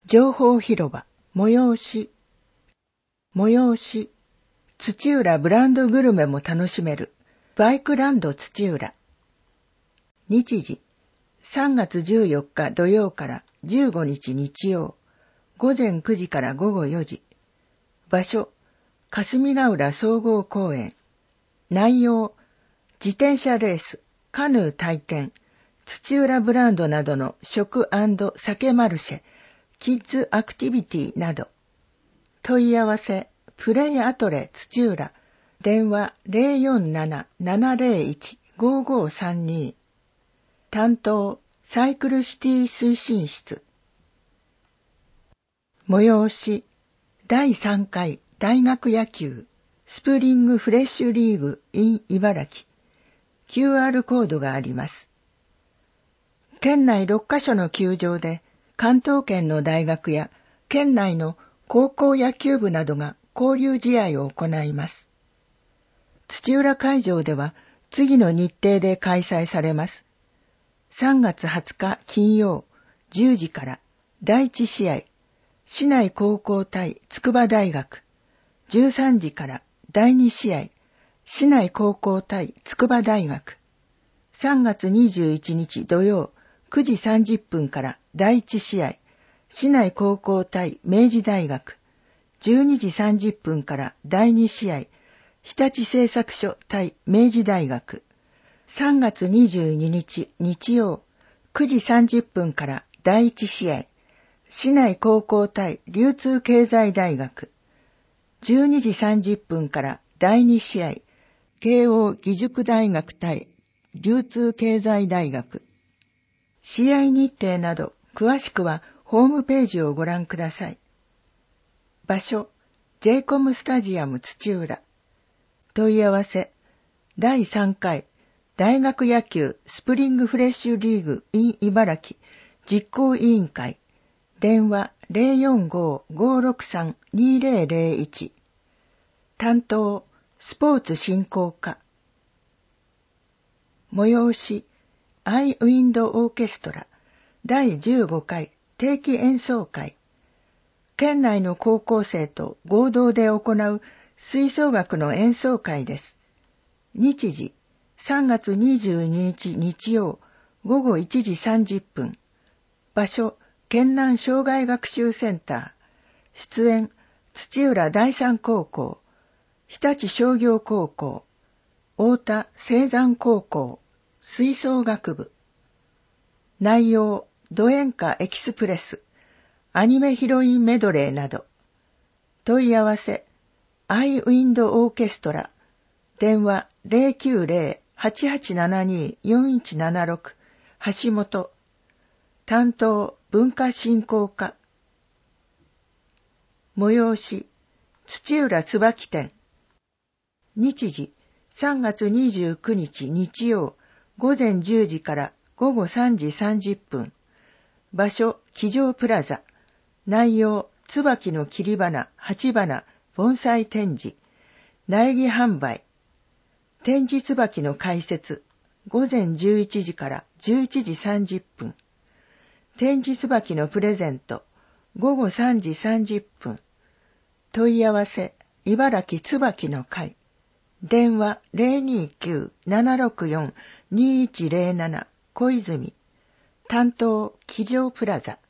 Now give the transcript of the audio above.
情報広場、催し、土浦ブランドグルメも楽しめる、バイクランド土浦。日時、3月14日土曜から15日日曜、午前9時から午後4時。場所、霞ヶ浦総合公園。内容、自転車レース、カヌー体験、土浦ブランドなどの食&酒マルシェ、キッズアクティビティなど。問い合わせ、プレイアトレ土浦、電話 047-701-5532。担当、サイクルシティ推進室。催し、第3回大学野球、スプリングフレッシュリーグ in 茨城。QR コードがあります。県内6カ所の球場で、関東圏の大学や県内の高校野球部などが交流試合を行います。土浦会場では次の日程で開催されます。3月20日金曜10時から第1試合、市内高校対筑波大学。13時から第2試合、市内高校対筑波大学。3月21日土曜9時30分から第1試合、市内高校対明治大学。12時30分から第2試合、日立製作所対明治大学。3月22日日曜9時30分から第1試合、市内高校対流通経済大学。12時30分から第2試合、慶応義塾大学対流通経済大学。試合日程など詳しくはホームページをご覧ください。場所、J コムスタジアム土浦。問い合わせ、第3回大学野球スプリングフレッシュリーグ in 茨城実行委員会。電話 045-563-2001。担当、スポーツ振興課。催し、アイウィンドオーケストラ第15回定期演奏会。県内の高校生と合同で行う吹奏楽の演奏会です。日時、3月22日日曜午後1時30分。場所、県南障害学習センター。出演、土浦第三高校、日立商業高校、太田青山高校、吹奏楽部。内容、ド演歌エキスプレス、アニメヒロインメドレーなど。問い合わせ、アイウィンドオーケストラ。電話 090-8872-4176。橋本。担当、文化振興課。催し、土浦椿店。日時、3月29日日曜、午前10時から午後3時30分。場所、机上プラザ。内容、椿の切り花、鉢花、盆栽展示。苗木販売。展示椿の解説。午前11時から11時30分。展示椿のプレゼント。午後3時30分。問い合わせ、茨城椿の会。電話 029-764-2107 小泉。担当、机上プラザ。